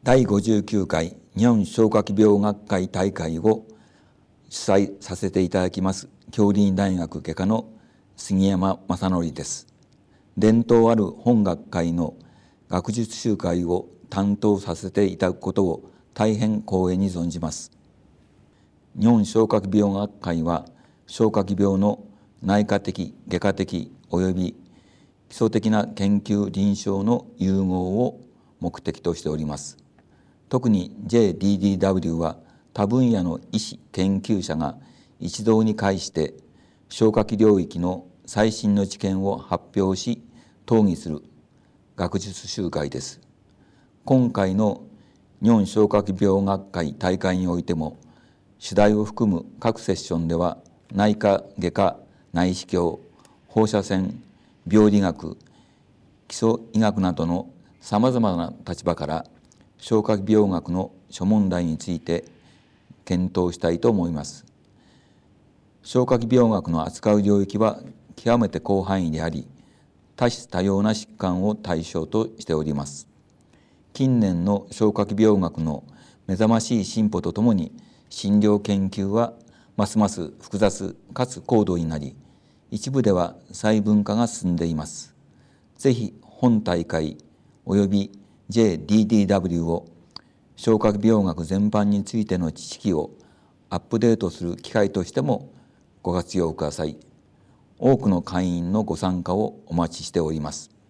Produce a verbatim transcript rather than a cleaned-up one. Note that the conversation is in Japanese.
だいごじゅうきゅうかい日本消化器病学会大会を主催させていただきます杏林大学外科の杉山正則です。伝統ある本学会の学術集会を担当させていただくことを大変光栄に存じます。日本消化器病学会は消化器病の内科的、外科的及び基礎的な研究臨床の融合を目的としております。特に ジェイディーディーダブリュー は他分野の医師研究者が一堂に会して消化器領域の最新の知見を発表し討議する学術集会です。今回の日本消化器病学会大会においても主題を含む各セッションでは内科、外科、内視鏡、放射線、病理学、基礎医学などのさまざまな立場から消化器病学の諸問題について検討したいと思います。消化器病学の扱う領域は極めて広範囲であり、多種多様な疾患を対象としております。近年の消化器病学の目覚ましい進歩とともに、診療研究はますます複雑かつ高度になり、一部では細分化が進んでいます。ぜひ本大会及び ジェイディーディーダブリュー を消化器病学全般についての知識をアップデートする機会としてもご活用ください。多くの会員のご参加をお待ちしております。